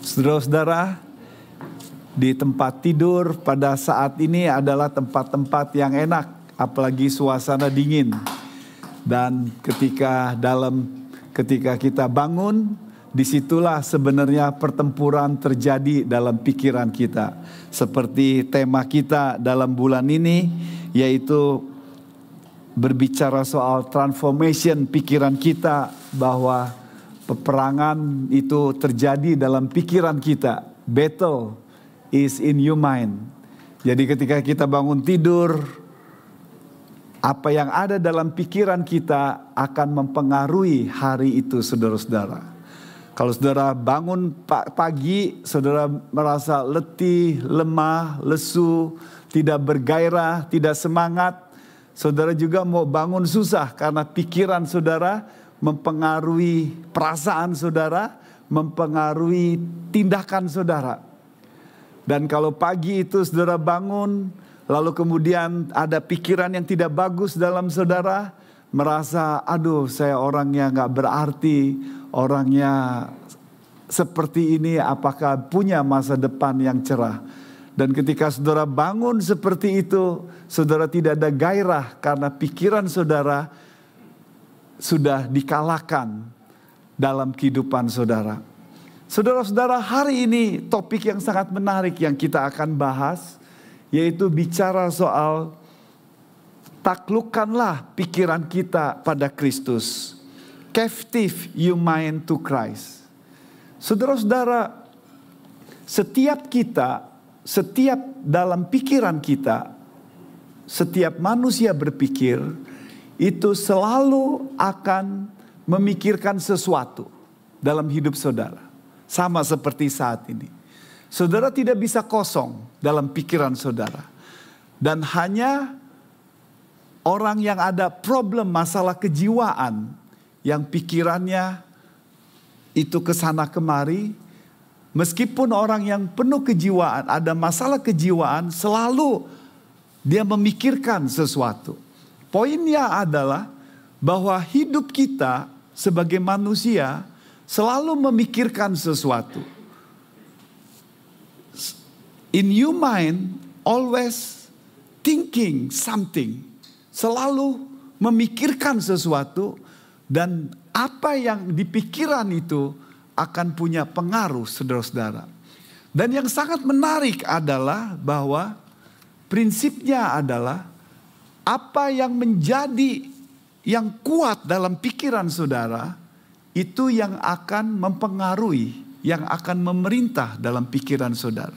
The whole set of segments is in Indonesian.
Saudara-saudara, di tempat tidur pada saat ini adalah tempat-tempat yang enak, apalagi suasana dingin. Dan ketika kita bangun, disitulah sebenarnya pertempuran terjadi dalam pikiran kita. Seperti tema kita dalam bulan ini, yaitu berbicara soal transformation pikiran kita, bahwa peperangan itu terjadi dalam pikiran kita. Battle is in your mind. Jadi ketika kita bangun tidur, apa yang ada dalam pikiran kita akan mempengaruhi hari itu, saudara-saudara. Kalau saudara bangun pagi, saudara merasa letih, lemah, lesu, tidak bergairah, tidak semangat, saudara juga mau bangun susah karena pikiran saudara mempengaruhi perasaan saudara, mempengaruhi tindakan saudara. Dan kalau pagi itu saudara bangun, lalu kemudian ada pikiran yang tidak bagus dalam saudara, merasa aduh saya orangnya gak berarti, orangnya seperti ini, apakah punya masa depan yang cerah. Dan ketika saudara bangun seperti itu, saudara tidak ada gairah karena pikiran saudara sudah dikalahkan dalam kehidupan saudara. Saudara-saudara, hari ini topik yang sangat menarik yang kita akan bahas, yaitu bicara soal taklukkanlah pikiran kita pada Kristus. Captive your mind to Christ. Saudara-saudara, setiap dalam pikiran kita, setiap manusia berpikir, itu selalu akan memikirkan sesuatu dalam hidup saudara. Sama seperti saat ini. Saudara tidak bisa kosong dalam pikiran saudara. Dan hanya orang yang ada problem masalah kejiwaan, yang pikirannya itu kesana kemari, meskipun orang yang penuh kejiwaan, ada masalah kejiwaan, selalu dia memikirkan sesuatu. Poinnya adalah bahwa hidup kita sebagai manusia selalu memikirkan sesuatu. In your mind, always thinking something. Selalu memikirkan sesuatu, dan apa yang di pikiran itu akan punya pengaruh, saudara-saudara. Dan yang sangat menarik adalah bahwa prinsipnya adalah apa yang menjadi yang kuat dalam pikiran saudara, itu yang akan mempengaruhi, yang akan memerintah dalam pikiran saudara.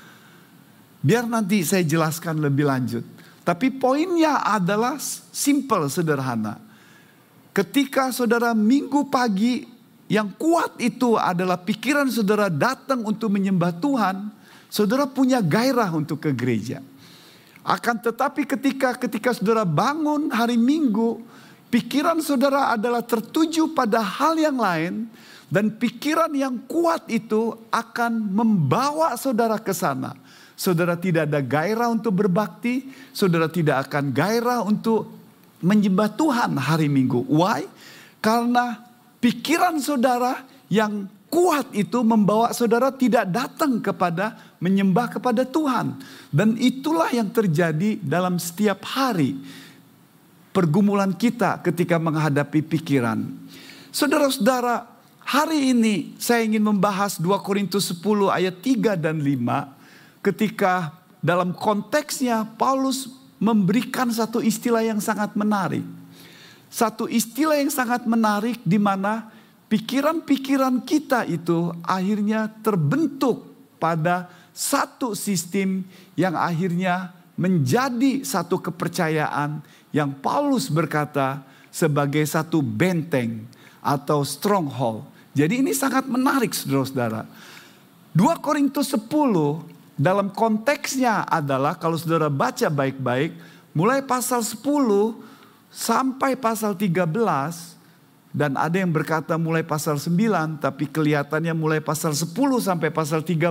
Biar nanti saya jelaskan lebih lanjut. Tapi poinnya adalah simple, sederhana. Ketika saudara minggu pagi, yang kuat itu adalah pikiran saudara datang untuk menyembah Tuhan, saudara punya gairah untuk ke gereja. Akan tetapi ketika saudara bangun hari Minggu, pikiran saudara adalah tertuju pada hal yang lain, dan pikiran yang kuat itu akan membawa saudara ke sana. Saudara tidak ada gairah untuk berbakti, saudara tidak akan gairah untuk menyembah Tuhan hari Minggu. Why? Karena pikiran saudara yang kuat itu membawa saudara tidak datang kepada menyembah kepada Tuhan. Dan itulah yang terjadi dalam setiap hari pergumulan kita ketika menghadapi pikiran. Saudara-saudara, hari ini saya ingin membahas 2 Korintus 10 ayat 3 dan 5. Ketika dalam konteksnya Paulus memberikan satu istilah yang sangat menarik. Satu istilah yang sangat menarik di mana pikiran-pikiran kita itu akhirnya terbentuk pada satu sistem yang akhirnya menjadi satu kepercayaan yang Paulus berkata sebagai satu benteng atau stronghold. Jadi ini sangat menarik, saudara-saudara. 2 Korintus 10 dalam konteksnya adalah, kalau saudara baca baik-baik, mulai pasal 10 sampai pasal 13, dan ada yang berkata mulai pasal 9, tapi kelihatannya mulai pasal 10 sampai pasal 13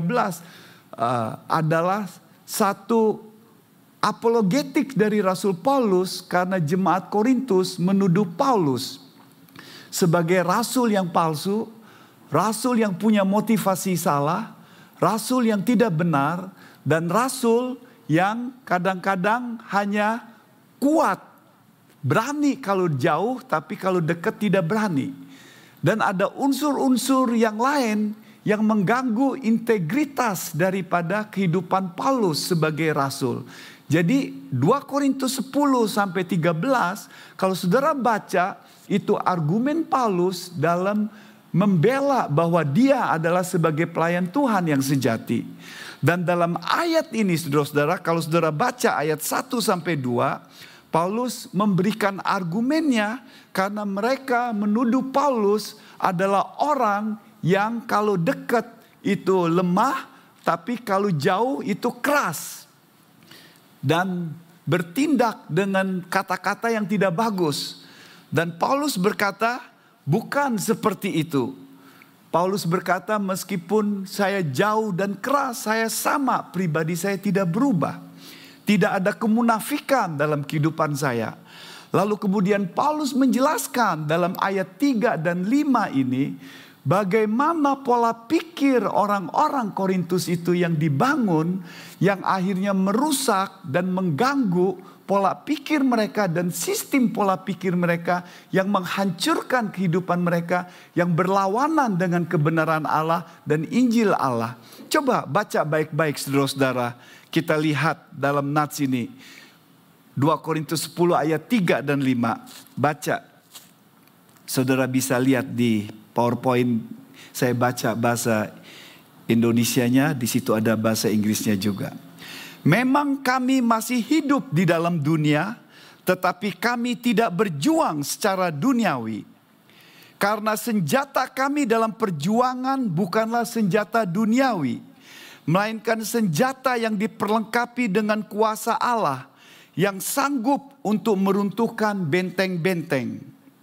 adalah satu apologetik dari Rasul Paulus, karena jemaat Korintus menuduh Paulus sebagai rasul yang palsu, rasul yang punya motivasi salah, rasul yang tidak benar, dan rasul yang kadang-kadang hanya kuat, berani kalau jauh, tapi kalau dekat tidak berani. Dan ada unsur-unsur yang lain yang mengganggu integritas daripada kehidupan Paulus sebagai rasul. Jadi 2 Korintus 10 sampai 13, kalau saudara baca, itu argumen Paulus dalam membela bahwa dia adalah sebagai pelayan Tuhan yang sejati. Dan dalam ayat ini saudara-saudara, kalau saudara baca ayat 1 sampai 2, Paulus memberikan argumennya karena mereka menuduh Paulus adalah orang yang kalau dekat itu lemah, tapi kalau jauh itu keras. Dan bertindak dengan kata-kata yang tidak bagus. Dan Paulus berkata, bukan seperti itu. Paulus berkata, meskipun saya jauh dan keras, saya sama, pribadi saya tidak berubah. Tidak ada kemunafikan dalam kehidupan saya. Lalu kemudian Paulus menjelaskan dalam ayat 3 dan 5 ini, bagaimana pola pikir orang-orang Korintus itu yang dibangun, yang akhirnya merusak dan mengganggu pola pikir mereka dan sistem pola pikir mereka yang menghancurkan kehidupan mereka, yang berlawanan dengan kebenaran Allah dan Injil Allah. Coba baca baik-baik saudara-saudara, kita lihat dalam nats ini. 2 Korintus 10 ayat 3 dan 5, baca. Saudara bisa lihat di PowerPoint, saya baca bahasa Indonesianya, di situ ada bahasa Inggrisnya juga. Memang kami masih hidup di dalam dunia, tetapi kami tidak berjuang secara duniawi. Karena senjata kami dalam perjuangan bukanlah senjata duniawi, melainkan senjata yang diperlengkapi dengan kuasa Allah, yang sanggup untuk meruntuhkan benteng-benteng.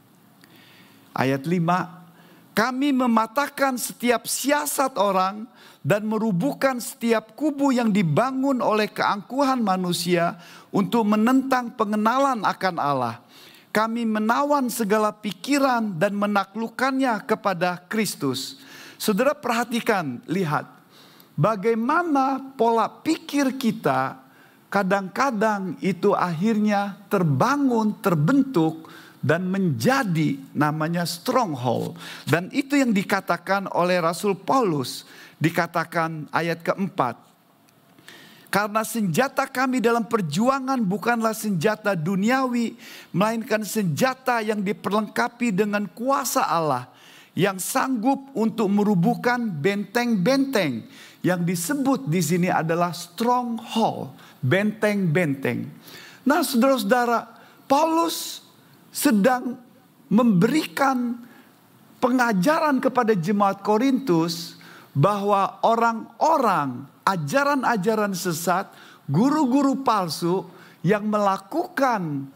Ayat 5. Kami mematahkan setiap siasat orang dan merubuhkan setiap kubu yang dibangun oleh keangkuhan manusia untuk menentang pengenalan akan Allah. Kami menawan segala pikiran dan menaklukkannya kepada Kristus. Saudara perhatikan, lihat bagaimana pola pikir kita kadang-kadang itu akhirnya terbangun, terbentuk, dan menjadi namanya stronghold. Dan itu yang dikatakan oleh Rasul Paulus. Dikatakan ayat keempat. Karena senjata kami dalam perjuangan bukanlah senjata duniawi, melainkan senjata yang diperlengkapi dengan kuasa Allah, yang sanggup untuk merubuhkan benteng-benteng. Yang disebut di sini adalah stronghold, benteng-benteng. Nah saudara-saudara, Paulus sedang memberikan pengajaran kepada jemaat Korintus bahwa orang-orang, ajaran-ajaran sesat, guru-guru palsu yang melakukan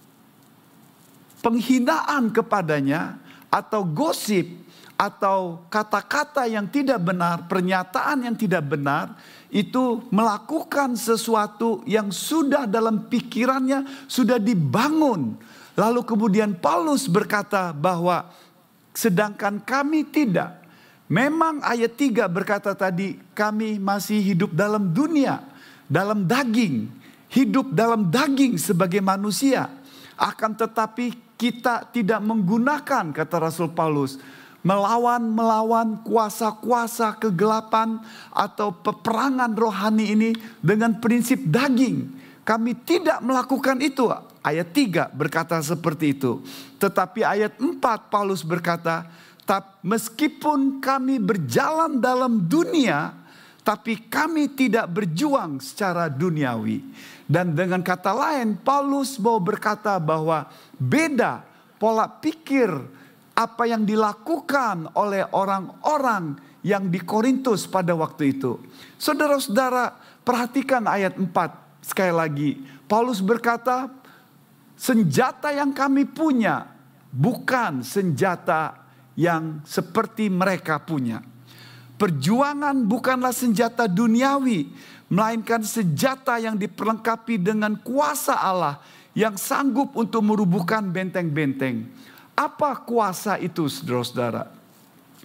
penghinaan kepadanya atau gosip atau kata-kata yang tidak benar, pernyataan yang tidak benar, itu melakukan sesuatu yang sudah dalam pikirannya sudah dibangun. Lalu kemudian Paulus berkata bahwa sedangkan kami tidak. Memang ayat 3 berkata tadi, kami masih hidup dalam dunia, dalam daging. Hidup dalam daging sebagai manusia. Akan tetapi kita tidak menggunakan, kata Rasul Paulus, melawan kuasa-kuasa kegelapan atau peperangan rohani ini dengan prinsip daging. Kami tidak melakukan itu. Ayat 3 berkata seperti itu. Tetapi ayat 4 Paulus berkata, meskipun kami berjalan dalam dunia, tapi kami tidak berjuang secara duniawi. Dan dengan kata lain, Paulus mau berkata bahwa beda pola pikir apa yang dilakukan oleh orang-orang yang di Korintus pada waktu itu. Saudara-saudara, perhatikan ayat 4 sekali lagi. Paulus berkata, senjata yang kami punya bukan senjata yang seperti mereka punya. Perjuangan bukanlah senjata duniawi, melainkan senjata yang diperlengkapi dengan kuasa Allah yang sanggup untuk merubuhkan benteng-benteng. Apa kuasa itu, saudara-saudara?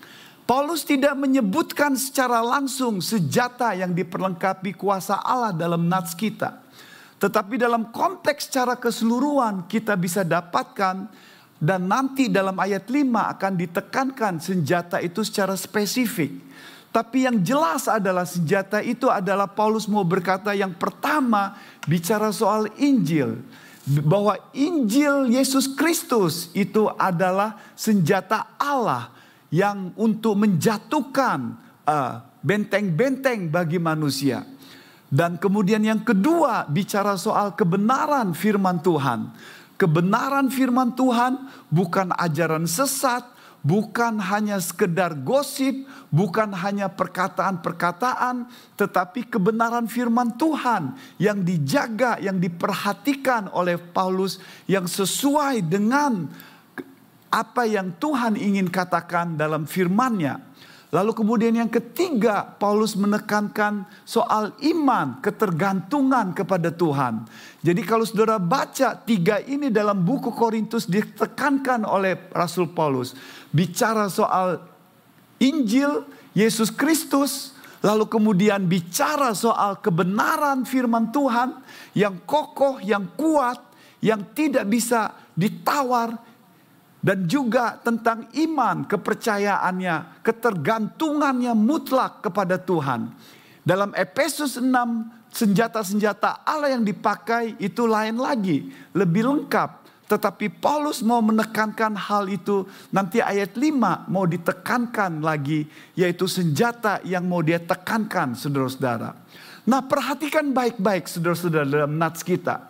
Paulus tidak menyebutkan secara langsung senjata yang diperlengkapi kuasa Allah dalam nats kita. Tetapi dalam konteks secara keseluruhan kita bisa dapatkan, dan nanti dalam ayat 5 akan ditekankan senjata itu secara spesifik. Tapi yang jelas adalah senjata itu adalah Paulus mau berkata yang pertama bicara soal Injil. Bahwa Injil Yesus Kristus itu adalah senjata Allah yang untuk menjatuhkan benteng-benteng bagi manusia. Dan kemudian yang kedua bicara soal kebenaran firman Tuhan. Kebenaran firman Tuhan bukan ajaran sesat, bukan hanya sekedar gosip, bukan hanya perkataan-perkataan, tetapi kebenaran firman Tuhan yang dijaga, yang diperhatikan oleh Paulus, yang sesuai dengan apa yang Tuhan ingin katakan dalam firman-Nya. Lalu kemudian yang ketiga, Paulus menekankan soal iman, ketergantungan kepada Tuhan. Jadi kalau saudara baca 3 ini dalam buku Korintus ditekankan oleh Rasul Paulus. Bicara soal Injil, Yesus Kristus. Lalu kemudian bicara soal kebenaran firman Tuhan yang kokoh, yang kuat, yang tidak bisa ditawar. Dan juga tentang iman, kepercayaannya, ketergantungannya mutlak kepada Tuhan. Dalam Efesus 6, senjata-senjata Allah yang dipakai itu lain lagi, lebih lengkap. Tetapi Paulus mau menekankan hal itu, nanti ayat 5 mau ditekankan lagi, yaitu senjata yang mau dia tekankan, saudara-saudara. Nah, perhatikan baik-baik saudara-saudara dalam nats kita.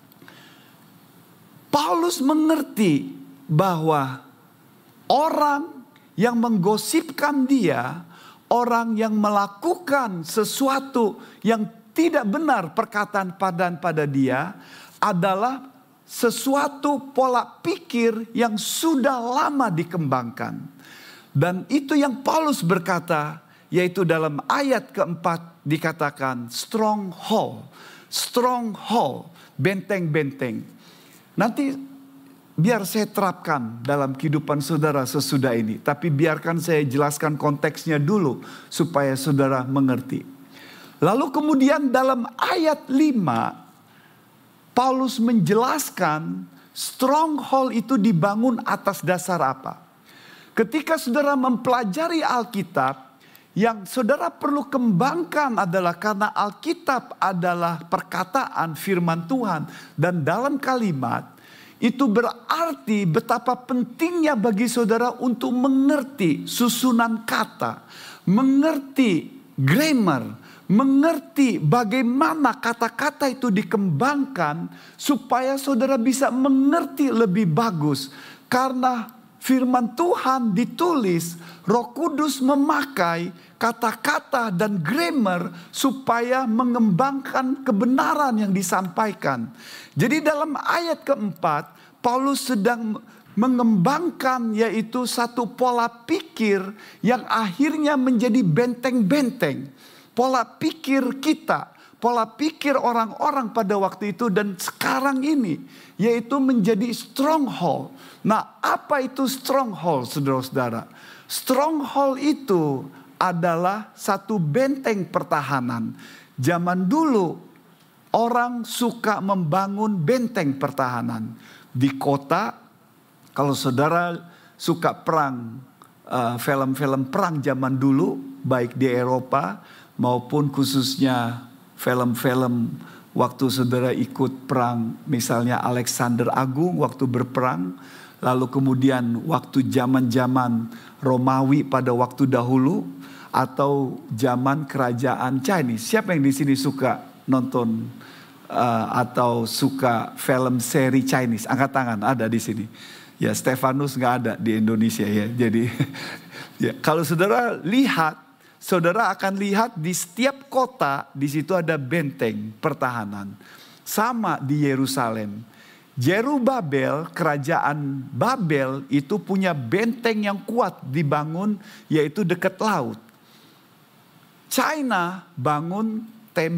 Paulus mengerti bahwa orang yang menggosipkan dia, orang yang melakukan sesuatu yang tidak benar perkataan pada dia adalah sesuatu pola pikir yang sudah lama dikembangkan. Dan itu yang Paulus berkata, yaitu dalam ayat keempat dikatakan stronghold, benteng-benteng. Nanti biar saya terapkan dalam kehidupan saudara sesudah ini. Tapi biarkan saya jelaskan konteksnya dulu supaya saudara mengerti. Lalu kemudian dalam ayat 5, Paulus menjelaskan stronghold itu dibangun atas dasar apa. Ketika saudara mempelajari Alkitab, yang saudara perlu kembangkan adalah karena Alkitab adalah perkataan firman Tuhan. Dan dalam kalimat, itu berarti betapa pentingnya bagi saudara untuk mengerti susunan kata, mengerti grammar, mengerti bagaimana kata-kata itu dikembangkan supaya saudara bisa mengerti lebih bagus. Karena firman Tuhan ditulis, Roh Kudus memakai kata-kata dan grammar supaya mengembangkan kebenaran yang disampaikan. Jadi dalam ayat keempat, Paulus sedang mengembangkan yaitu satu pola pikir yang akhirnya menjadi benteng-benteng. Pola pikir kita, pola pikir orang-orang pada waktu itu dan sekarang ini, yaitu menjadi stronghold. Nah, apa itu stronghold, saudara-saudara? Stronghold itu adalah satu benteng pertahanan. Zaman dulu orang suka membangun benteng pertahanan. Di kota, kalau saudara suka perang, film-film perang zaman dulu, baik di Eropa maupun khususnya film-film waktu saudara ikut perang, misalnya Alexander Agung waktu berperang, lalu kemudian waktu zaman-zaman Romawi pada waktu dahulu, atau zaman kerajaan Chinese. Siapa yang di sini suka nonton atau suka film seri Chinese? Angkat tangan, ada di sini. Ya, Stefanus nggak ada di Indonesia ya. Jadi ya, kalau saudara lihat, saudara akan lihat di setiap kota di situ ada benteng pertahanan. Sama di Yerusalem. Jerubabel, kerajaan Babel itu punya benteng yang kuat dibangun yaitu dekat laut. China bangun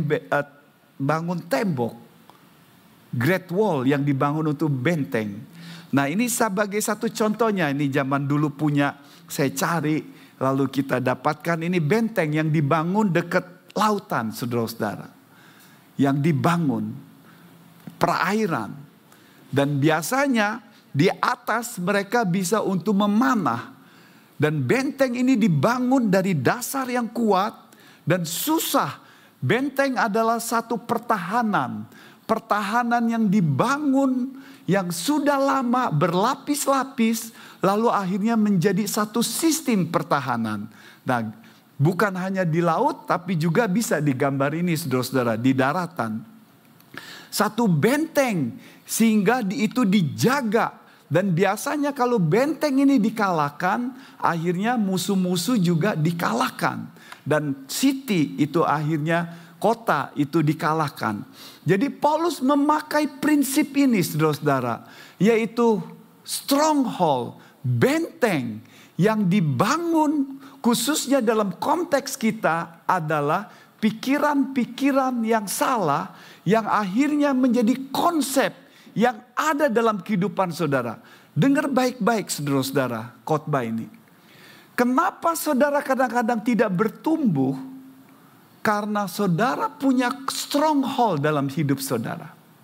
tembok, Great Wall yang dibangun untuk benteng. Nah, ini sebagai satu contohnya, ini zaman dulu punya, saya cari lalu kita dapatkan ini benteng yang dibangun dekat lautan, saudara-saudara. Yang dibangun perairan. Dan biasanya di atas mereka bisa untuk memanah. Dan benteng ini dibangun dari dasar yang kuat dan susah. Benteng adalah satu pertahanan. Pertahanan yang dibangun, yang sudah lama berlapis-lapis, lalu akhirnya menjadi satu sistem pertahanan. Nah, bukan hanya di laut, tapi juga bisa digambar ini, saudara-saudara, di daratan. Satu benteng, sehingga itu dijaga. Dan biasanya kalau benteng ini dikalahkan, akhirnya musuh-musuh juga dikalahkan. Dan city itu akhirnya, kota itu dikalahkan. Jadi Paulus memakai prinsip ini, saudara-saudara, yaitu stronghold, benteng yang dibangun khususnya dalam konteks kita adalah pikiran-pikiran yang salah yang akhirnya menjadi konsep yang ada dalam kehidupan saudara. Dengar baik-baik, saudara-saudara, khotbah ini. Kenapa saudara kadang-kadang tidak bertumbuh? Karena saudara punya stronghold dalam hidup saudara.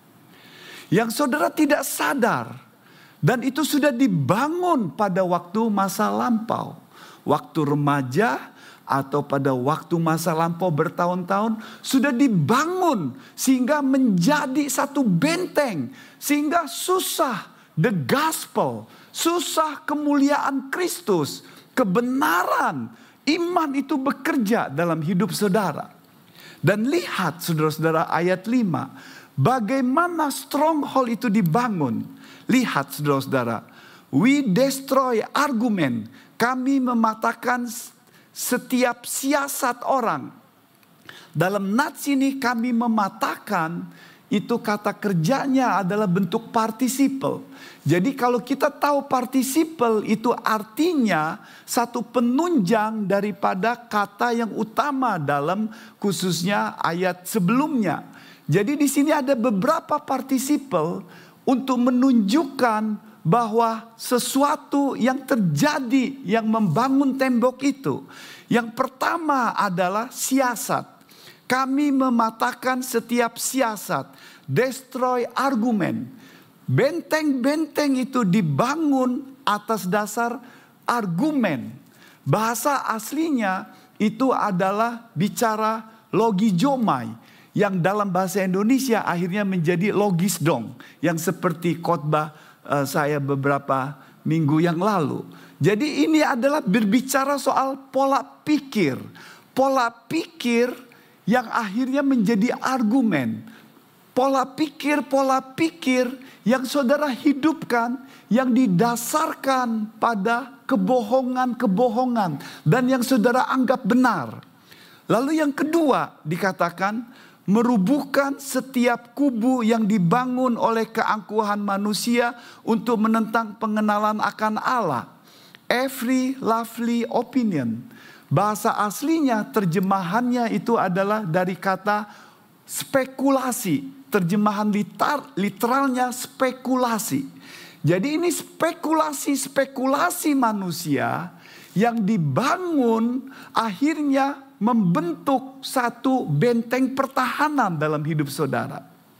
Yang saudara tidak sadar. Dan itu sudah dibangun pada waktu masa lampau. Waktu remaja atau pada waktu masa lampau bertahun-tahun. Sudah dibangun sehingga menjadi satu benteng. Sehingga susah the gospel. Susah kemuliaan Kristus. Kebenaran. Iman itu bekerja dalam hidup saudara. Dan lihat saudara-saudara ayat 5. Bagaimana stronghold itu dibangun. Lihat saudara-saudara. We destroy argument. Kami mematahkan setiap siasat orang. Dalam nats ini kami mematahkan. Itu kata kerjanya adalah bentuk participle. Jadi kalau kita tahu participle itu artinya satu penunjang daripada kata yang utama dalam khususnya ayat sebelumnya. Jadi di sini ada beberapa participle untuk menunjukkan bahwa sesuatu yang terjadi yang membangun tembok itu. Yang pertama adalah siasat. Kami mematahkan setiap siasat. Destroy argument. Benteng-benteng itu dibangun atas dasar argumen. Bahasa aslinya itu adalah bicara logizomai. Yang dalam bahasa Indonesia akhirnya menjadi logis dong. Yang seperti khotbah saya beberapa minggu yang lalu. Jadi ini adalah berbicara soal pola pikir. Pola pikir yang akhirnya menjadi argumen. Pola pikir yang saudara hidupkan, yang didasarkan pada kebohongan-kebohongan. Dan yang saudara anggap benar. Lalu yang kedua dikatakan, merubuhkan setiap kubu yang dibangun oleh keangkuhan manusia untuk menentang pengenalan akan Allah. Every lovely opinion. Bahasa aslinya terjemahannya itu adalah dari kata spekulasi. Terjemahan literalnya spekulasi. Jadi ini spekulasi manusia yang dibangun akhirnya membentuk satu benteng pertahanan dalam hidup saudara.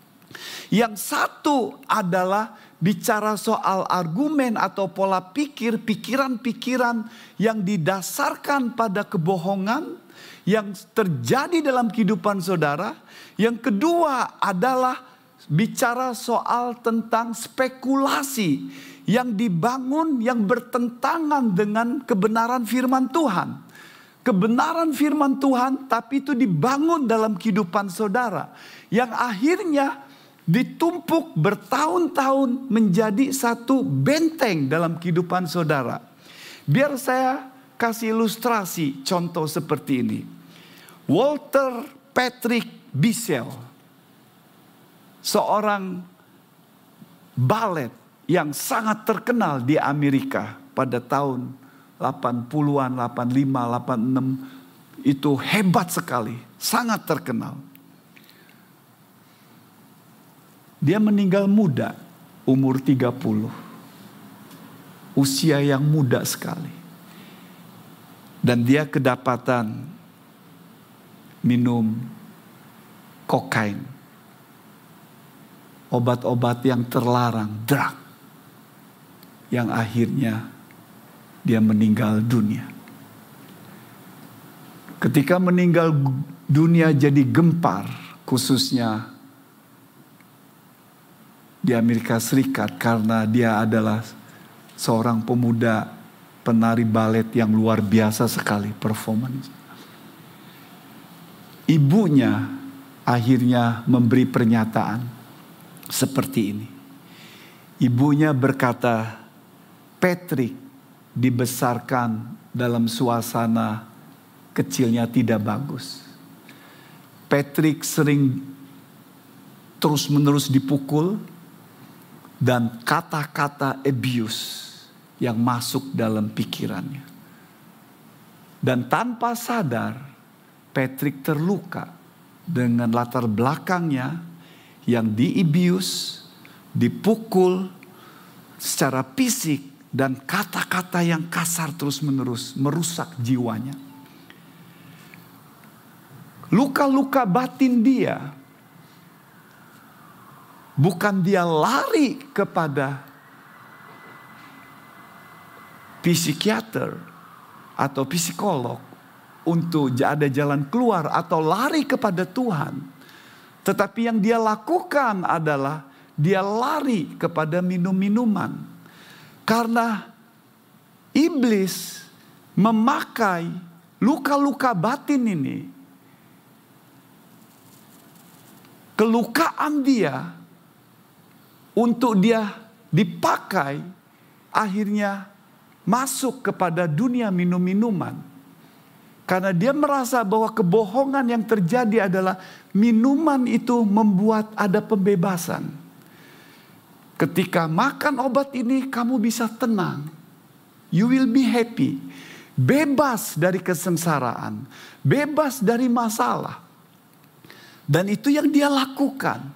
Yang satu adalah bicara soal argumen atau pola pikir, pikiran-pikiran yang didasarkan pada kebohongan yang terjadi dalam kehidupan saudara. Yang kedua adalah bicara soal tentang spekulasi yang dibangun yang bertentangan dengan kebenaran firman Tuhan. Kebenaran firman Tuhan tapi itu dibangun dalam kehidupan saudara. Yang akhirnya ditumpuk bertahun-tahun menjadi satu benteng dalam kehidupan saudara. Biar saya kasih ilustrasi contoh seperti ini. Walter Patrick Bissell, seorang balet yang sangat terkenal di Amerika pada tahun 80-an, 85, 86. Itu hebat sekali, sangat terkenal. Dia meninggal muda, umur 30. Usia yang muda sekali. Dan dia kedapatan minum kokain. Obat-obat yang terlarang, drug. Yang akhirnya dia meninggal dunia. Ketika meninggal dunia jadi gempar, khususnya di Amerika Serikat, karena dia adalah seorang pemuda penari balet yang luar biasa sekali performance. Ibunya akhirnya memberi pernyataan seperti ini. Ibunya berkata, Patrick dibesarkan dalam suasana kecilnya tidak bagus. Patrick sering terus-menerus dipukul dan kata-kata abuse yang masuk dalam pikirannya. Dan tanpa sadar, Patrick terluka dengan latar belakangnya yang di-abuse, dipukul secara fisik, dan kata-kata yang kasar terus-menerus merusak jiwanya. Luka-luka batin dia, bukan dia lari kepada psikiater atau psikolog untuk ada jalan keluar atau lari kepada Tuhan. Tetapi yang dia lakukan adalah dia lari kepada minum-minuman. Karena iblis memakai luka-luka batin ini, kelukaan dia untuk dia dipakai, akhirnya masuk kepada dunia minum-minuman. Karena dia merasa bahwa kebohongan yang terjadi adalah minuman itu membuat ada pembebasan. Ketika makan obat ini kamu bisa tenang. You will be happy. Bebas dari kesengsaraan. Bebas dari masalah. Dan itu yang dia lakukan.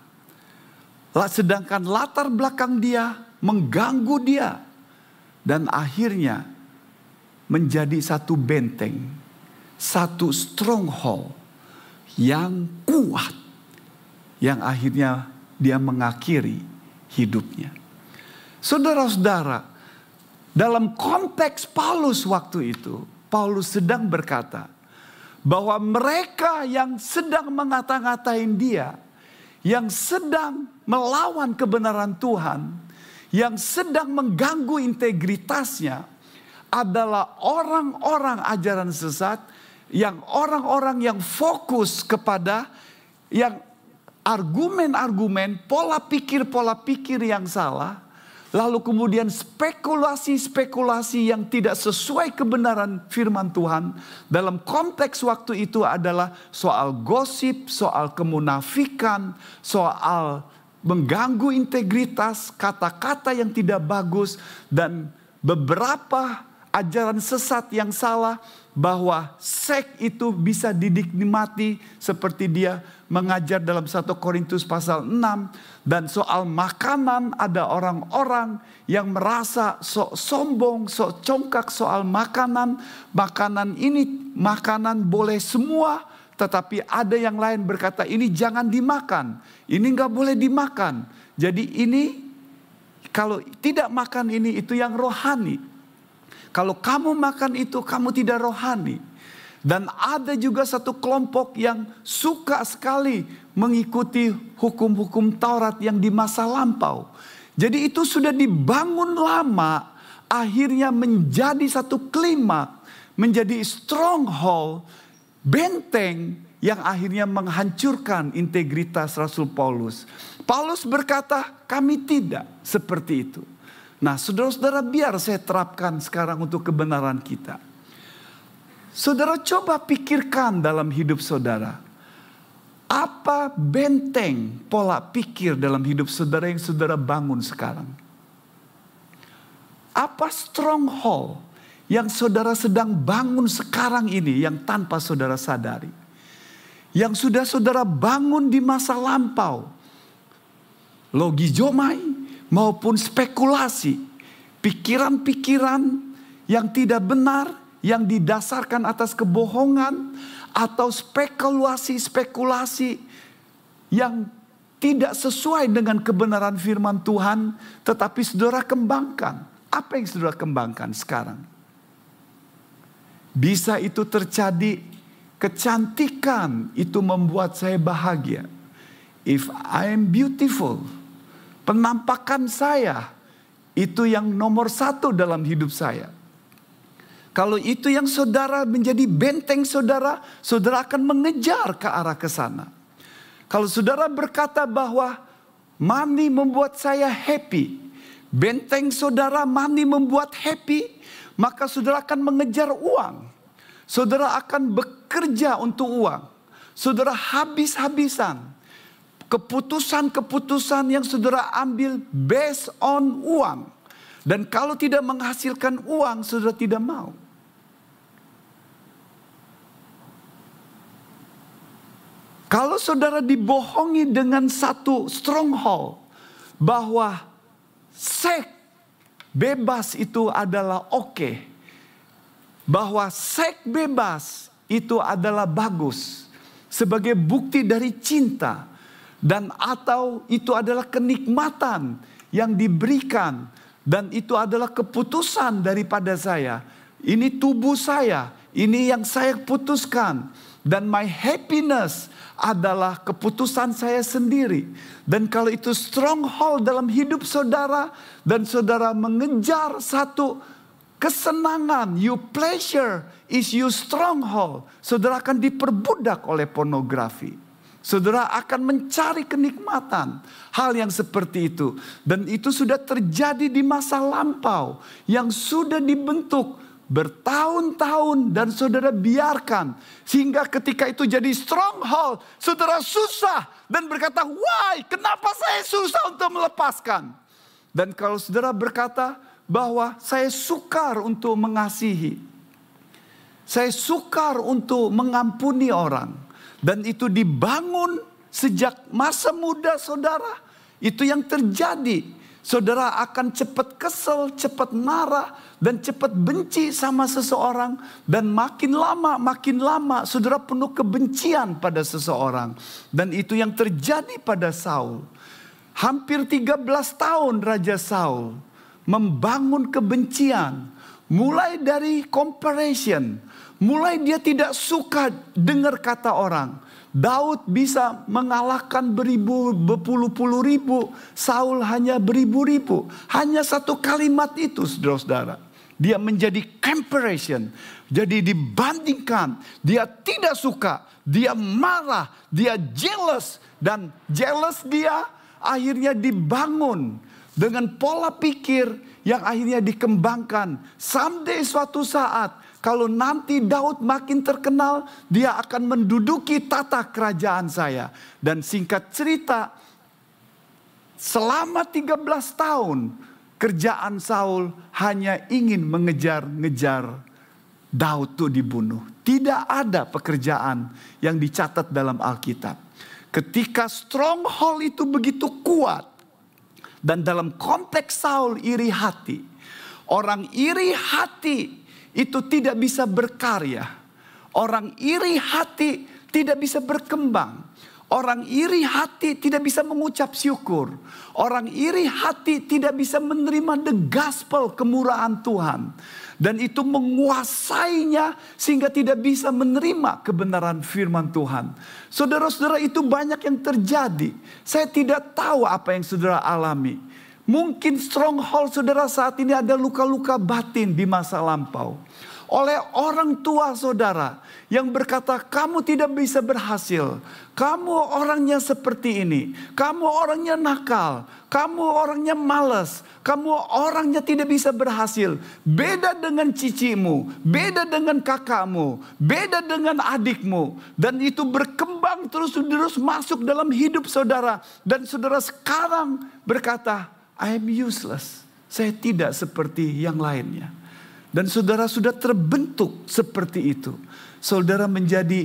Sedangkan latar belakang dia mengganggu dia. Dan akhirnya menjadi satu benteng. Satu stronghold yang kuat. Yang akhirnya dia mengakhiri hidupnya. Saudara-saudara, dalam konteks Paulus waktu itu, Paulus sedang berkata bahwa mereka yang sedang mengata-ngatain dia, yang sedang melawan kebenaran Tuhan, yang sedang mengganggu integritasnya adalah orang-orang ajaran sesat, yang orang-orang yang fokus kepada yang argumen-argumen, pola pikir yang salah, lalu kemudian spekulasi-spekulasi yang tidak sesuai kebenaran firman Tuhan. Dalam konteks waktu itu adalah soal gosip, soal kemunafikan, soal mengganggu integritas, kata-kata yang tidak bagus, dan beberapa ajaran sesat yang salah bahwa seks itu bisa dinikmati seperti dia mengajar dalam 1 Korintus pasal 6. Dan soal makanan ada orang-orang yang merasa sok sombong, sok congkak soal makanan. Makanan ini makanan boleh semua, tetapi ada yang lain berkata ini jangan dimakan, ini gak boleh dimakan. Jadi ini kalau tidak makan ini itu yang rohani. Kalau kamu makan itu kamu tidak rohani. Dan ada juga satu kelompok yang suka sekali mengikuti hukum-hukum Taurat yang di masa lampau. Jadi itu sudah dibangun lama, akhirnya menjadi satu klimak, menjadi stronghold, benteng yang akhirnya menghancurkan integritas Rasul Paulus. Paulus berkata, kami tidak seperti itu. Nah, saudara-saudara, biar saya terapkan sekarang untuk kebenaran kita. Saudara coba pikirkan dalam hidup saudara. Apa benteng pola pikir dalam hidup saudara yang saudara bangun sekarang? Apa stronghold yang saudara sedang bangun sekarang ini yang tanpa saudara sadari? Yang sudah saudara bangun di masa lampau. Logizomai maupun spekulasi. Pikiran-pikiran yang tidak benar yang didasarkan atas kebohongan atau spekulasi-spekulasi yang tidak sesuai dengan kebenaran firman Tuhan, tetapi saudara kembangkan. Apa yang saudara kembangkan sekarang? Bisa itu terjadi, kecantikan itu membuat saya bahagia. If I am beautiful, penampakan saya itu yang nomor satu dalam hidup saya. Kalau itu yang saudara menjadi benteng saudara, saudara akan mengejar ke arah ke sana. Kalau saudara berkata bahwa money membuat saya happy, benteng saudara money membuat happy, maka saudara akan mengejar uang. Saudara akan bekerja untuk uang. Saudara habis-habisan. Keputusan-keputusan yang saudara ambil based on uang. Dan kalau tidak menghasilkan uang, saudara tidak mau. Kalau saudara dibohongi dengan satu stronghold, bahwa seks bebas itu adalah oke. Bahwa seks bebas itu adalah bagus. Sebagai bukti dari cinta. Dan atau itu adalah kenikmatan yang diberikan. Dan itu adalah keputusan daripada saya. Ini tubuh saya. Ini yang saya putuskan. Dan my happiness adalah keputusan saya sendiri. Dan kalau itu stronghold dalam hidup saudara. Dan saudara mengejar satu kesenangan. Your pleasure is your stronghold. Saudara akan diperbudak oleh pornografi. Saudara akan mencari kenikmatan. Hal yang seperti itu. Dan itu sudah terjadi di masa lampau. Yang sudah dibentuk bertahun-tahun. Dan saudara biarkan. Sehingga ketika itu jadi stronghold. Saudara susah. Dan berkata, why? Kenapa saya susah untuk melepaskan? Dan kalau saudara berkata bahwa saya sukar untuk mengasihi. Saya sukar untuk mengampuni orang. Dan itu dibangun sejak masa muda saudara. Itu yang terjadi. Saudara akan cepat kesel, cepat marah. Dan cepat benci sama seseorang. Dan makin lama saudara penuh kebencian pada seseorang. Dan itu yang terjadi pada Saul. Hampir 13 tahun Raja Saul membangun kebencian. Mulai dari comparison. Mulai dia tidak suka dengar kata orang. Daud bisa mengalahkan berpuluh-puluh ribu. Saul hanya beribu-ribu. Hanya satu kalimat itu saudara-saudara. Dia menjadi comparison. Jadi dibandingkan. Dia tidak suka. Dia marah. Dia jealous. Dan jealous dia akhirnya dibangun. Dengan pola pikir yang akhirnya dikembangkan. Someday suatu saat. Kalau nanti Daud makin terkenal, dia akan menduduki tata kerajaan saya. Dan singkat cerita, selama 13 tahun, kerjaan Saul hanya ingin mengejar-ngejar Daud itu dibunuh. Tidak ada pekerjaan yang dicatat dalam Alkitab. Ketika stronghold itu begitu kuat, dan dalam konteks Saul iri hati, orang iri hati itu tidak bisa berkarya. Orang iri hati tidak bisa berkembang. Orang iri hati tidak bisa mengucap syukur. Orang iri hati tidak bisa menerima the gospel, kemurahan Tuhan. Dan itu menguasainya sehingga tidak bisa menerima kebenaran firman Tuhan. Saudara-saudara, itu banyak yang terjadi. Saya tidak tahu apa yang saudara alami. Mungkin stronghold saudara saat ini ada luka-luka batin di masa lampau. Oleh orang tua saudara yang berkata kamu tidak bisa berhasil. Kamu orangnya seperti ini. Kamu orangnya nakal. Kamu orangnya malas. Kamu orangnya tidak bisa berhasil. Beda dengan cicimu. Beda dengan kakakmu. Beda dengan adikmu. Dan itu berkembang terus-menerus masuk dalam hidup saudara. Dan saudara sekarang berkata, I am useless. Saya tidak seperti yang lainnya. Dan saudara sudah terbentuk seperti itu. Saudara menjadi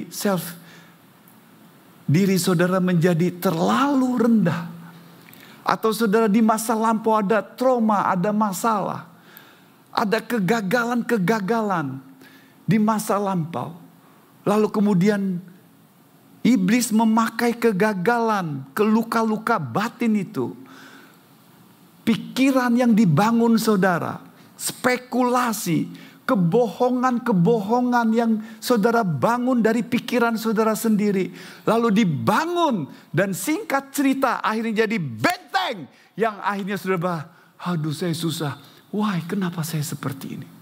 diri saudara menjadi terlalu rendah. Atau saudara di masa lampau ada trauma, ada masalah. Ada kegagalan-kegagalan. di masa lampau. Lalu kemudian iblis memakai kegagalan, luka-luka batin itu. Pikiran yang dibangun saudara, spekulasi, kebohongan-kebohongan yang saudara bangun dari pikiran saudara sendiri. Lalu dibangun dan singkat cerita akhirnya jadi benteng. Yang akhirnya saudara, aduh saya susah. Why, kenapa saya seperti ini?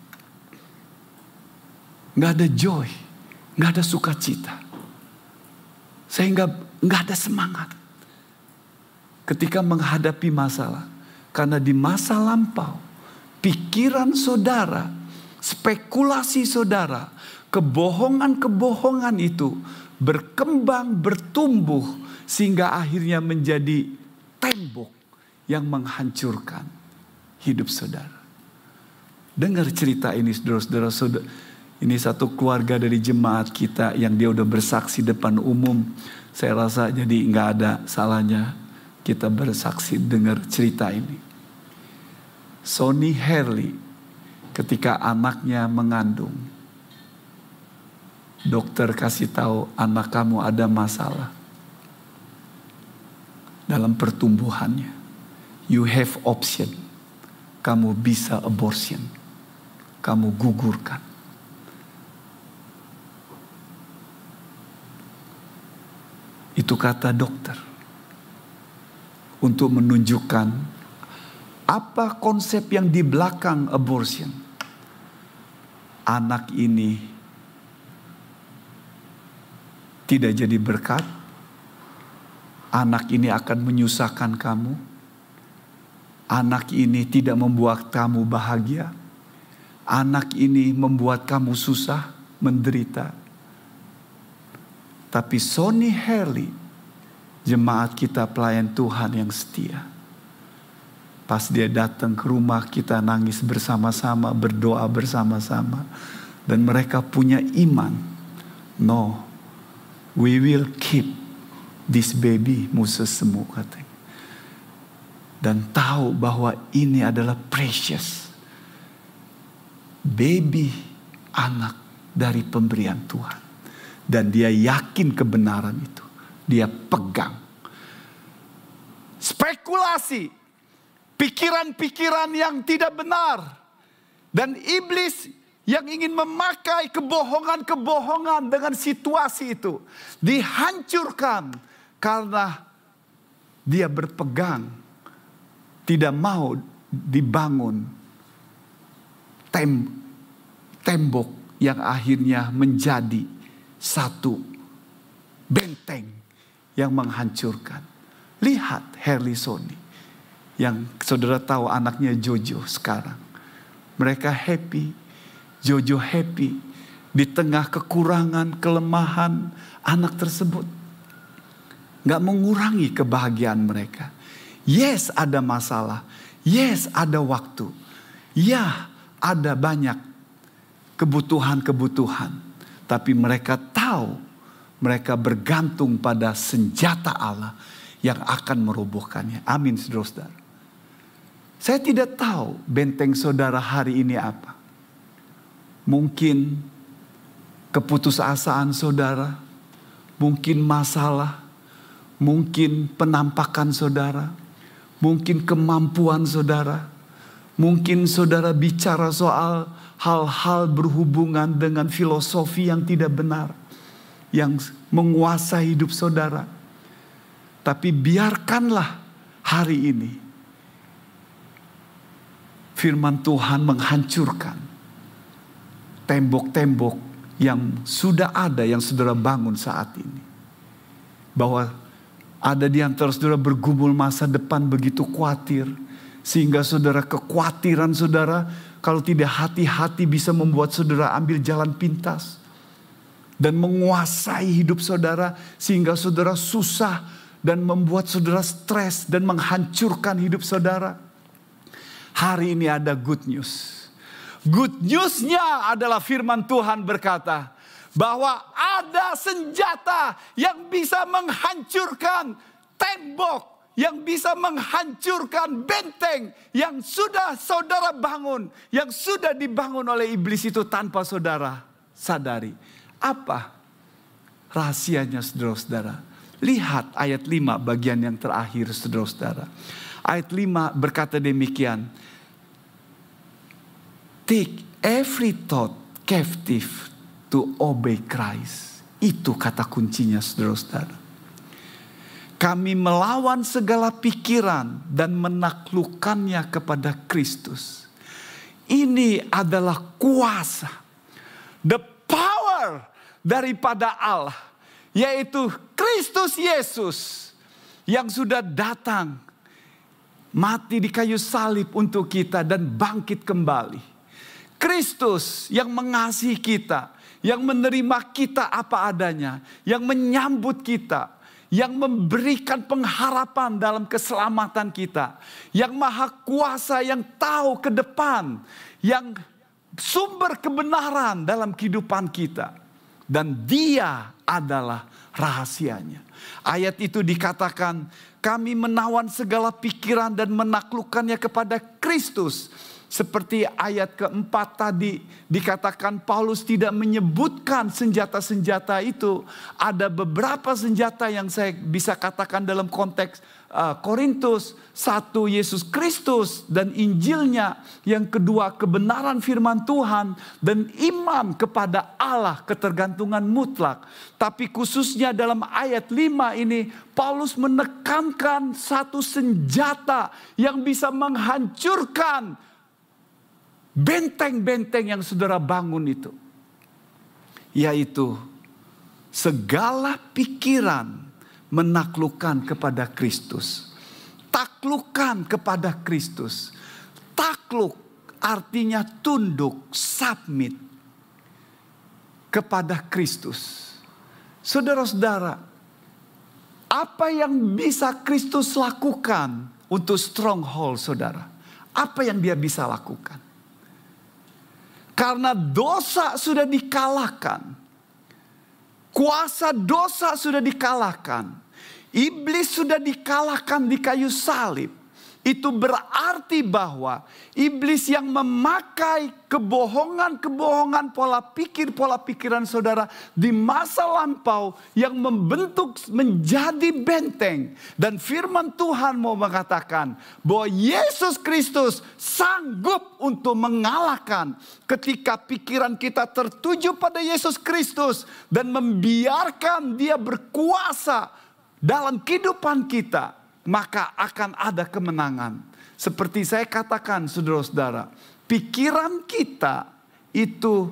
Gak ada joy, gak ada sukacita. Saya gak ada semangat ketika menghadapi masalah. Karena di masa lampau, pikiran saudara, spekulasi saudara, kebohongan-kebohongan itu berkembang, bertumbuh, sehingga akhirnya menjadi tembok yang menghancurkan hidup saudara. Dengar cerita ini saudara-saudara. Ini satu keluarga dari jemaat kita yang dia udah bersaksi depan umum. Saya rasa jadi gak ada salahnya kita bersaksi dengar cerita ini. Sonny Hurley ketika anaknya mengandung, dokter kasih tahu anak kamu ada masalah dalam pertumbuhannya. You have option. Kamu bisa abortion. Kamu gugurkan. Itu kata dokter. Untuk menunjukkan apa konsep yang di belakang abortion. Anak ini tidak jadi berkat. Anak ini akan menyusahkan kamu. Anak ini tidak membuat kamu bahagia. Anak ini membuat kamu susah, menderita. Tapi Sonny Hurley, jemaat kita pelayan Tuhan yang setia. Pas dia datang ke rumah kita nangis bersama-sama, berdoa bersama-sama. Dan mereka punya iman. No, we will keep this baby, Moses semua katanya. Dan tahu bahwa ini adalah precious. Baby, anak dari pemberian Tuhan. Dan dia yakin kebenaran itu. Dia pegang. Spekulasi. Pikiran-pikiran yang tidak benar. Dan iblis yang ingin memakai kebohongan-kebohongan dengan situasi itu. Dihancurkan. Karena dia berpegang. Tidak mau dibangun tembok yang akhirnya menjadi satu benteng yang menghancurkan. Lihat Hurley Sonny yang saudara tahu anaknya Jojo sekarang. Mereka happy, Jojo happy di tengah kekurangan, kelemahan anak tersebut. Gak mengurangi kebahagiaan mereka. Yes, ada masalah. Yes, ada waktu. Ya, ada banyak kebutuhan-kebutuhan. Tapi mereka tahu, mereka bergantung pada senjata Allah yang akan merobohkannya. Amin, saudara-saudara. Saya tidak tahu benteng saudara hari ini apa. Mungkin keputusasaan saudara, mungkin masalah, mungkin penampakan saudara, mungkin kemampuan saudara, mungkin saudara bicara soal hal-hal berhubungan dengan filosofi yang tidak benar, yang menguasai hidup saudara. Tapi biarkanlah hari ini firman Tuhan menghancurkan tembok-tembok yang sudah ada, yang saudara bangun saat ini. Bahwa ada di antara saudara bergumul masa depan begitu khawatir, sehingga saudara kekhawatiran saudara kalau tidak hati-hati bisa membuat saudara ambil jalan pintas. Dan menguasai hidup saudara sehingga saudara susah dan membuat saudara stres dan menghancurkan hidup saudara. Hari ini ada good news. Good newsnya adalah firman Tuhan berkata bahwa ada senjata yang bisa menghancurkan tembok, yang bisa menghancurkan benteng yang sudah saudara bangun, yang sudah dibangun oleh iblis itu tanpa saudara sadari. Apa rahasianya saudara-saudara? Lihat ayat 5 bagian yang terakhir saudara-saudara. Ayat 5 berkata demikian. Take every thought captive to obey Christ. Itu kata kuncinya saudara-saudara. Kami melawan segala pikiran dan menaklukkannya kepada Kristus. Ini adalah kuasa, the power daripada Allah, yaitu Kristus Yesus yang sudah datang, mati di kayu salib untuk kita dan bangkit kembali. Kristus yang mengasihi kita, yang menerima kita apa adanya, yang menyambut kita, yang memberikan pengharapan dalam keselamatan kita, yang maha kuasa, yang tahu ke depan, yang sumber kebenaran dalam kehidupan kita. Dan Dia adalah rahasianya. Ayat itu dikatakan, kami menawan segala pikiran dan menaklukkannya kepada Kristus. Seperti ayat keempat tadi dikatakan Paulus tidak menyebutkan senjata-senjata itu. Ada beberapa senjata yang saya bisa katakan dalam konteks Korintus. Satu, Yesus Kristus dan Injilnya. Yang kedua, kebenaran firman Tuhan dan iman kepada Allah, ketergantungan mutlak. Tapi khususnya dalam ayat 5 ini Paulus menekankan satu senjata yang bisa menghancurkan benteng-benteng yang saudara bangun itu. Yaitu segala pikiran menaklukkan kepada Kristus. Taklukkan kepada Kristus. Takluk artinya tunduk, submit kepada Kristus. Saudara-saudara, apa yang bisa Kristus lakukan untuk stronghold saudara? Apa yang dia bisa lakukan? Karena dosa sudah dikalahkan. Kuasa dosa sudah dikalahkan. Iblis sudah dikalahkan di kayu salib. Itu berarti bahwa iblis yang memakai kebohongan-kebohongan pola pikiran saudara di masa lampau yang membentuk menjadi benteng. Dan firman Tuhan mau mengatakan bahwa Yesus Kristus sanggup untuk mengalahkan ketika pikiran kita tertuju pada Yesus Kristus dan membiarkan Dia berkuasa dalam kehidupan kita. Maka akan ada kemenangan. Seperti saya katakan saudara-saudara, pikiran kita itu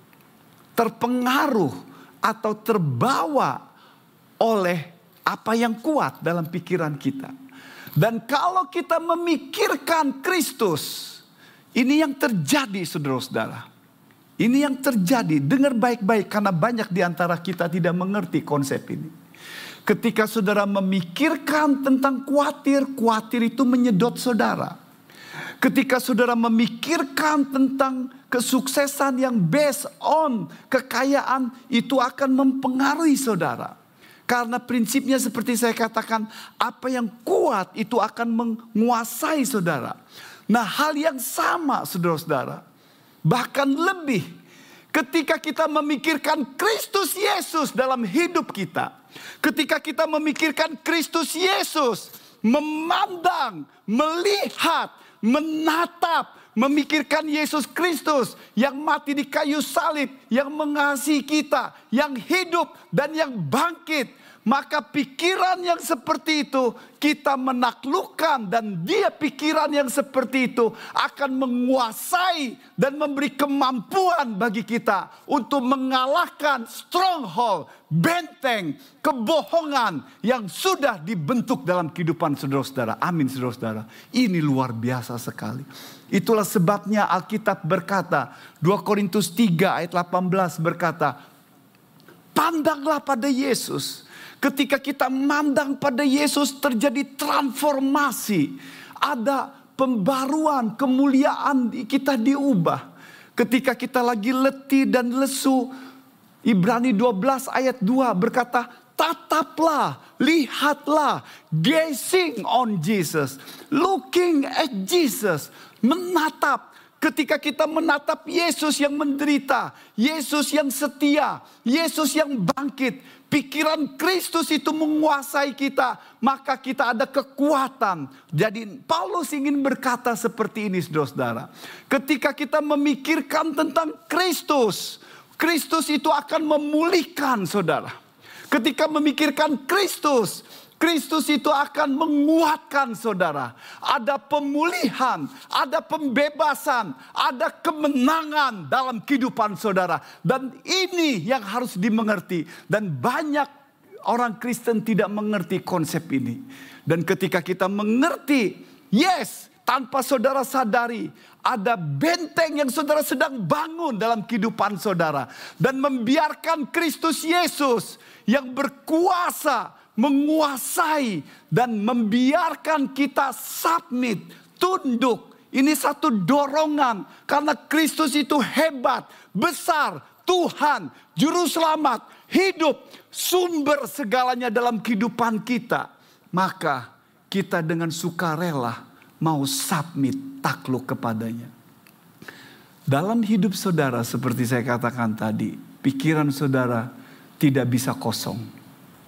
terpengaruh atau terbawa oleh apa yang kuat dalam pikiran kita. Dan kalau kita memikirkan Kristus, ini yang terjadi saudara-saudara. Ini yang terjadi, dengar baik-baik karena banyak di antara kita tidak mengerti konsep ini. Ketika saudara memikirkan tentang khawatir itu menyedot saudara. Ketika saudara memikirkan tentang kesuksesan yang based on kekayaan, itu akan mempengaruhi saudara. Karena prinsipnya seperti saya katakan, apa yang kuat itu akan menguasai saudara. Nah, hal yang sama saudara-saudara, bahkan lebih ketika kita memikirkan Kristus Yesus dalam hidup kita. Ketika kita memikirkan Kristus Yesus, memandang, melihat, menatap, memikirkan Yesus Kristus yang mati di kayu salib, yang mengasihi kita, yang hidup dan yang bangkit. Maka pikiran yang seperti itu kita menaklukkan, dan dia pikiran yang seperti itu akan menguasai dan memberi kemampuan bagi kita untuk mengalahkan stronghold, benteng, kebohongan yang sudah dibentuk dalam kehidupan saudara-saudara. Amin saudara-saudara. Ini luar biasa sekali. Itulah sebabnya Alkitab berkata, 2 Korintus 3 ayat 18 berkata, pandanglah pada Yesus. Ketika kita mandang pada Yesus terjadi transformasi. Ada pembaruan, kemuliaan kita diubah. Ketika kita lagi letih dan lesu. Ibrani 12 ayat 2 berkata, tataplah, lihatlah, gazing on Jesus. Looking at Jesus. Menatap ketika kita menatap Yesus yang menderita, Yesus yang setia, Yesus yang bangkit, pikiran Kristus itu menguasai kita, maka kita ada kekuatan. Jadi Paulus ingin berkata seperti ini, saudara-saudara. Ketika kita memikirkan tentang Kristus, Kristus itu akan memulihkan saudara. Ketika memikirkan Kristus, Kristus itu akan menguatkan saudara. Ada pemulihan, ada pembebasan, ada kemenangan dalam kehidupan saudara. Dan ini yang harus dimengerti. Dan banyak orang Kristen tidak mengerti konsep ini. Dan ketika kita mengerti, yes, tanpa saudara sadari, ada benteng yang saudara sedang bangun dalam kehidupan saudara. Dan membiarkan Kristus Yesus yang berkuasa menguasai dan membiarkan kita submit, tunduk. Ini satu dorongan karena Kristus itu hebat, besar, Tuhan, juru selamat, hidup, sumber segalanya dalam kehidupan kita. Maka kita dengan sukarela mau submit, takluk kepadanya. Dalam hidup saudara seperti saya katakan tadi, pikiran saudara tidak bisa kosong.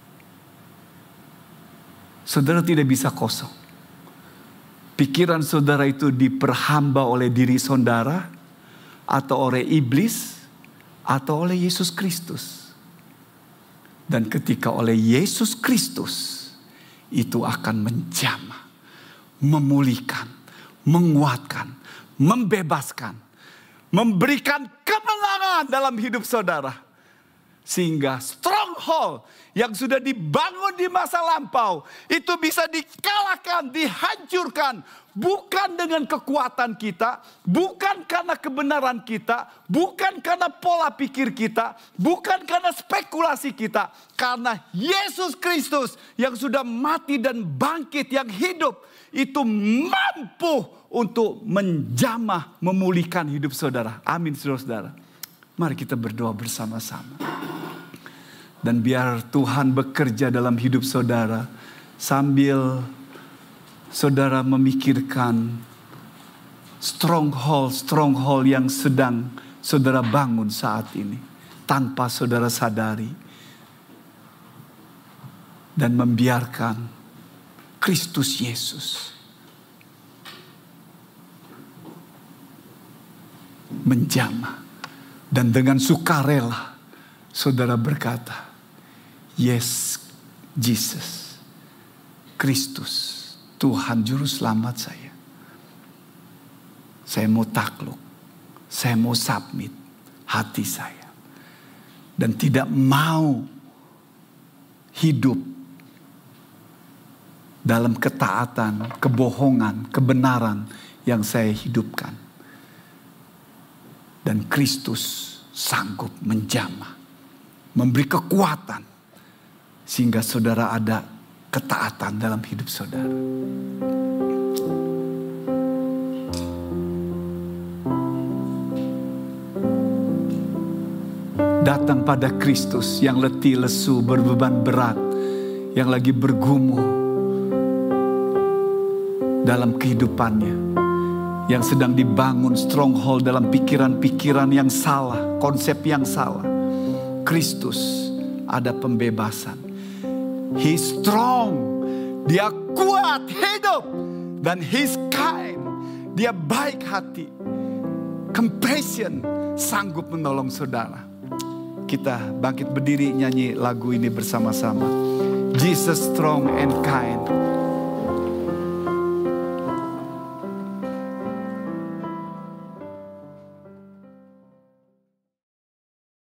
Saudara tidak bisa kosong. Pikiran saudara itu diperhamba oleh diri saudara, atau oleh iblis, atau oleh Yesus Kristus. Dan ketika oleh Yesus Kristus, itu akan menjamah, memulihkan, menguatkan, membebaskan, memberikan kemenangan dalam hidup saudara. Sehingga stronghold yang sudah dibangun di masa lampau itu bisa dikalahkan, dihancurkan. Bukan dengan kekuatan kita, bukan karena kebenaran kita, bukan karena pola pikir kita, bukan karena spekulasi kita. Karena Yesus Kristus yang sudah mati dan bangkit, yang hidup, itu mampu untuk menjamah, memulihkan hidup saudara. Amin, saudara-saudara. Mari kita berdoa bersama-sama. Dan biar Tuhan bekerja dalam hidup saudara sambil saudara memikirkan stronghold yang sedang saudara bangun saat ini tanpa saudara sadari, dan membiarkan Kristus Yesus menjamah, dan dengan sukarela saudara berkata, yes, Jesus, Kristus, Tuhan Juru Selamat saya. Saya mau takluk, saya mau submit hati saya. Dan tidak mau hidup dalam ketaatan, kebohongan, kebenaran yang saya hidupkan. Dan Kristus sanggup menjamah, memberi kekuatan, sehingga saudara ada ketaatan dalam hidup saudara. Datang pada Kristus yang letih lesu, berbeban berat, yang lagi bergumul dalam kehidupannya, yang sedang dibangun stronghold dalam pikiran-pikiran yang salah, konsep yang salah. Kristus ada pembebasan. He's strong, dia kuat, hidup, dan he's kind, dia baik hati, compassion, sanggup menolong saudara. Kita bangkit berdiri nyanyi lagu ini bersama-sama. Jesus strong and kind.